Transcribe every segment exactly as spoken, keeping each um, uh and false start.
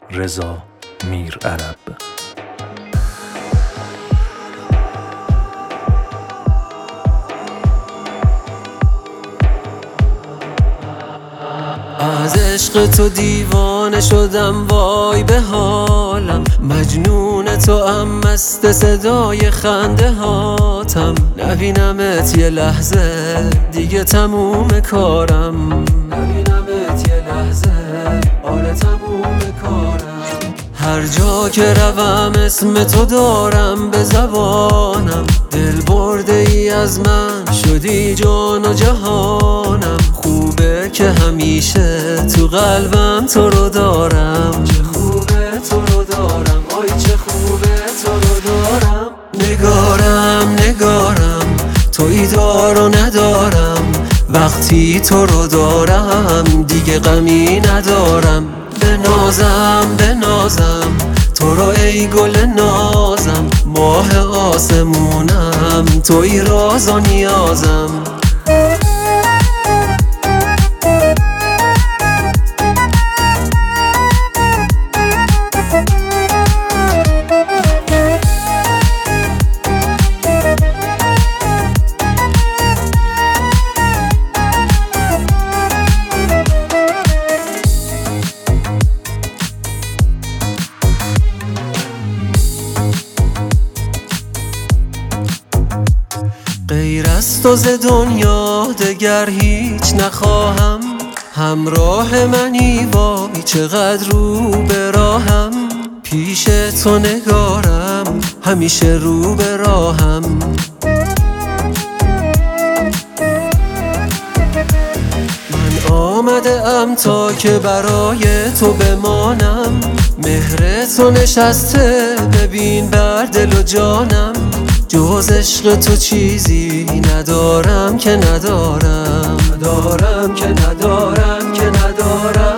رضا میرعرب. از عشق تو دیوانه شدم، وای به حالم. مجنون تو ام، مست صدای خنده هاتم. نبینمت یه لحظه دیگه تموم کارم. نبینمت یه لحظه آره تموم کارم. هر جا که روم اسم تو دارم به زبانم. دل برده ای از من شدی جان و جهانم. خوبه که همیشه تو قلبم تو رو دارم. چه خوبه تو رو دارم، آی چه خوبه تو رو دارم. نگارم نگارم تویی دار و ندارم. وقتی تو رو دارم دیگه غمی ندارم. بنازم بنازم تو رو ای گل نازم. ماه آسمونم تویی راز و نیازم. غیر از تو ز دنیا دگر هیچ نخواهم. همراه منی وای چقدر رو به راهم. پیش تو نگارم همیشه رو به راهم. من آمده ام تا که برای تو بمانم. مهر تو نشسته ببین بر دل و جانم. جز عشق تو چیزی ندارم که ندارم. ندارم که ندارم که ندارم.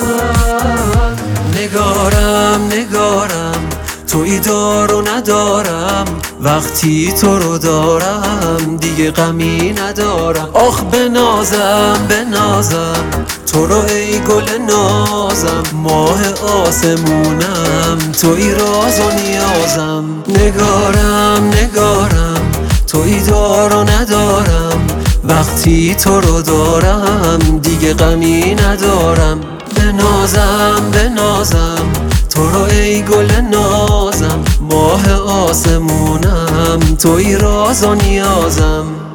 نگارم نگارم تویی دار و ندارم. وقتی تو رو دارم دیگه غمی ندارم. آخ بنازم بنازم تو رو ای گل نازم. ماه آسمونم تویی راز و نیازم. نگارم نگارم تویی دار و ندارم. وقتی تو رو دارم دیگه غمی ندارم. بنازم بنازم تو رو ای گل نازم. ماه آسمونم تویی راز و نیازم.